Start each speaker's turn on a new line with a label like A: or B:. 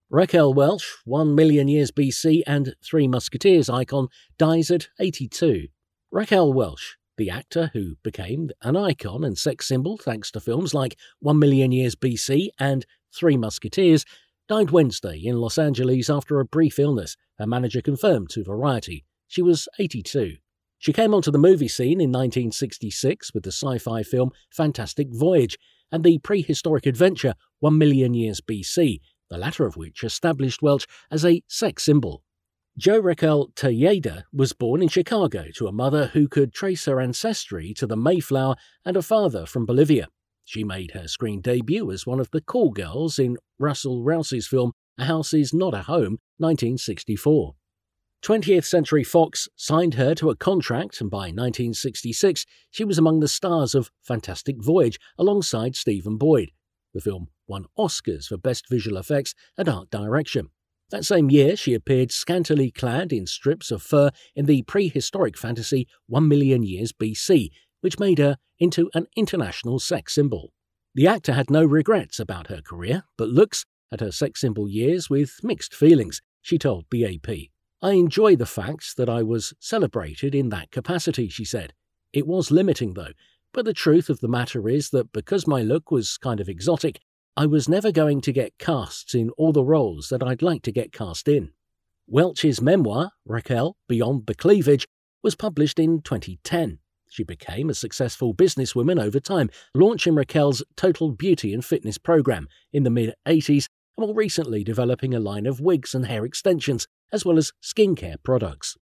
A: Raquel Welch, 1,000,000 years BC and Three Musketeers icon, dies at 82. Raquel Welch, the actor who became an icon and sex symbol thanks to films like 1,000,000 years BC and Three Musketeers, died Wednesday in Los Angeles after a brief illness, her manager confirmed to Variety. She was 82. She came onto the movie scene in 1966 with the sci-fi film Fantastic Voyage and the prehistoric adventure 1,000,000 years BC, the latter of which established Welch as a sex symbol. Jo Raquel Tejeda was born in Chicago to a mother who could trace her ancestry to the Mayflower and a father from Bolivia. She made her screen debut as one of the call girls in Russell Rouse's film A House Is Not a Home, 1964. 20th Century Fox signed her to a contract, and by 1966 she was among the stars of Fantastic Voyage alongside Stephen Boyd. The film won Oscars for Best Visual Effects and Art Direction. That same year, she appeared scantily clad in strips of fur in the prehistoric fantasy 1,000,000 years BC, which made her into an international sex symbol. The actor had no regrets about her career, but looks at her sex symbol years with mixed feelings, she told BAP. "I enjoy the fact that I was celebrated in that capacity," she said. "It was limiting, though. But the truth of the matter is that because my look was kind of exotic, I was never going to get cast in all the roles that I'd like to get cast in." Welch's memoir, Raquel, Beyond the Cleavage, was published in 2010. She became a successful businesswoman over time, launching Raquel's Total Beauty and Fitness program in the mid-80s and more recently developing a line of wigs and hair extensions, as well as skincare products.